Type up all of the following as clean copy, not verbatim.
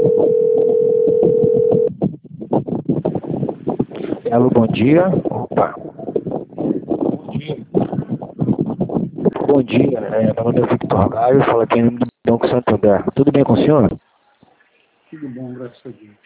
Alô, bom dia. Opa. Bom dia. Bom dia. Meu nome é Victor Gaio, falo aqui no Banco Santander. Tudo bem com o senhor? Tudo bom, graças a Deus.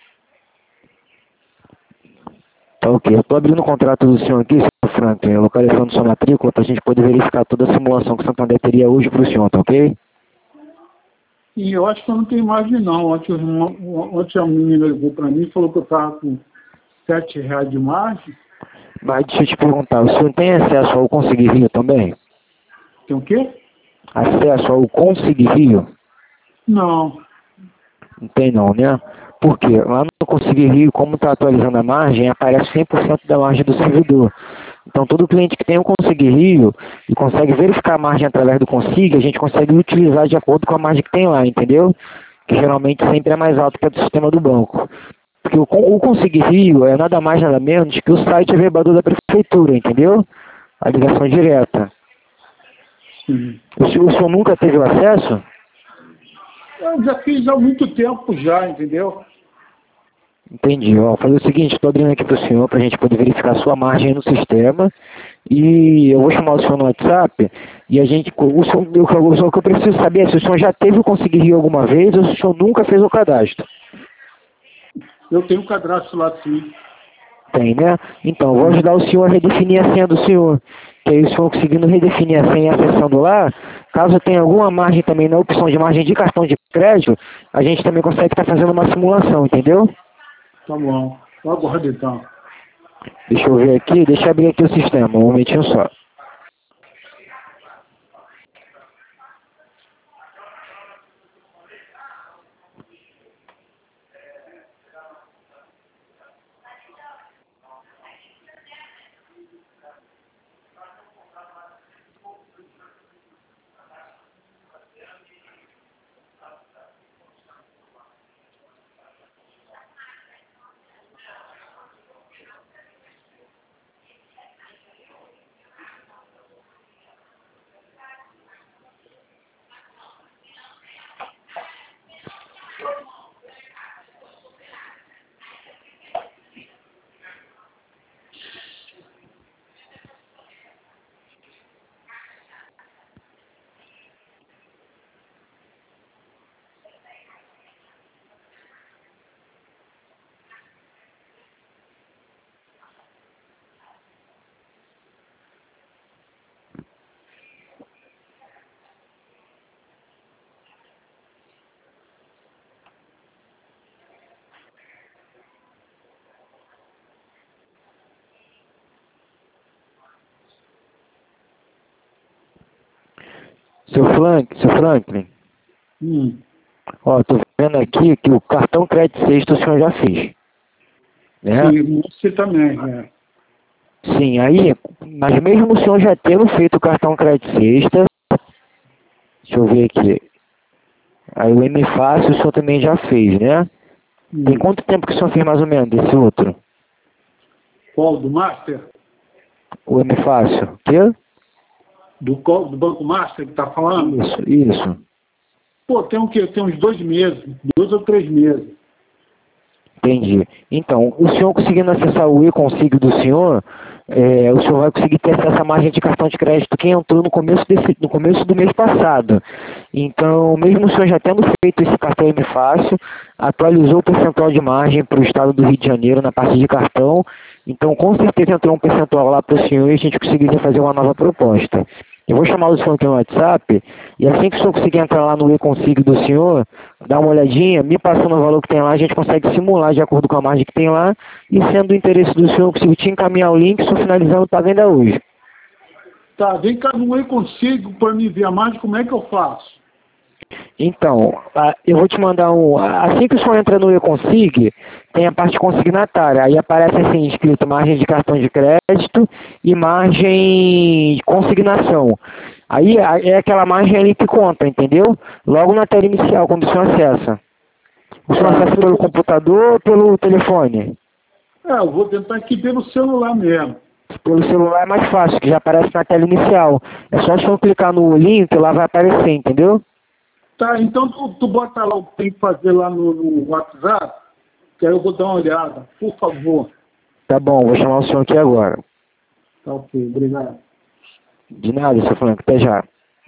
Tá ok. Eu estou abrindo o contrato do senhor aqui, senhor Franklin, localizando sua matrícula para a gente poder verificar toda a simulação que o Santander teria hoje para o senhor, tá ok? E eu acho que eu não tenho margem não. Ontem a menina ligou para mim e falou que eu estava com R$7 de margem. Mas deixa eu te perguntar, o senhor tem acesso ao Conseguir Rio também? Tem o quê? Acesso ao Conseguir Rio? Não. Não tem não, né? Por quê? Lá no Conseguir Rio, como está atualizando a margem, aparece 100% da margem do servidor. Então, todo cliente que tem o Conseguir Rio e consegue verificar a margem através do Consig, a gente consegue utilizar de acordo com a margem que tem lá, entendeu? Que geralmente sempre é mais alto que a do sistema do banco. Porque o Conseguir Rio é nada mais nada menos que o site averbador da prefeitura, entendeu? A ligação direta. Sim. O senhor nunca teve o acesso? Eu já fiz há muito tempo já, entendeu? Entendi. Ó, fazer o seguinte, estou abrindo aqui para o senhor para a gente poder verificar a sua margem no sistema. E eu vou chamar o senhor no WhatsApp e a gente. O que eu preciso saber é se o senhor já teve o Conseguir Rio alguma vez ou se o senhor nunca fez o cadastro. Eu tenho um cadastro lá sim. Tem, né? Então, eu vou ajudar o senhor a redefinir a senha do senhor. Que aí, se for conseguindo redefinir a senha acessando lá, caso tenha alguma margem também na opção de margem de cartão de crédito, a gente também consegue estar fazendo uma simulação, entendeu? Tá bom. Eu aguardo então. Deixa eu ver aqui, deixa eu abrir aqui o sistema, um momentinho só. Seu Franklin, ó, tô vendo aqui que o cartão crédito sexta o senhor já fez, né? Sim, você também, né? Sim, aí, mas mesmo o senhor já tendo feito o cartão crédito sexta, deixa eu ver aqui, aí o M Fácil o senhor também já fez, né? Tem quanto tempo que o senhor fez mais ou menos desse outro? Qual? Do Master? O M Fácil, quê? Do Banco Master que tá falando? Isso. Pô, tem o quê? Tem uns 2 meses, 2 ou 3 meses. Entendi. Então, o senhor conseguindo acessar o e-consig do senhor, o senhor vai conseguir ter acesso à margem de cartão de crédito que entrou no começo do mês passado. Então, mesmo o senhor já tendo feito esse cartão M Fácil, atualizou o percentual de margem para o estado do Rio de Janeiro na parte de cartão. Então, com certeza entrou um percentual lá para o senhor e a gente conseguiria fazer uma nova proposta. Eu vou chamar o senhor aqui no WhatsApp e assim que o senhor conseguir entrar lá no e-consig do senhor, dar uma olhadinha, me passando o valor que tem lá, a gente consegue simular de acordo com a margem que tem lá e sendo do interesse do senhor, eu consigo te encaminhar o link, estou finalizando o pago ainda hoje. Tá, vem cá no e-consig para me ver a margem, como é que eu faço? Então, eu vou te mandar assim que o senhor entra no e-consig, tem a parte consignatária, aí aparece assim, escrito margem de cartão de crédito e margem de consignação. Aí é aquela margem ali que conta, entendeu? Logo na tela inicial, quando o senhor acessa. O senhor acessa pelo computador ou pelo telefone? Eu vou tentar aqui pelo celular mesmo. Pelo celular é mais fácil, que já aparece na tela inicial. É só o senhor clicar no link que lá vai aparecer, entendeu? Tá, então tu bota lá o que tem que fazer lá no WhatsApp, que aí eu vou dar uma olhada, por favor. Tá bom, vou chamar o senhor aqui agora. Tá ok, obrigado. De nada, seu Franco, até já.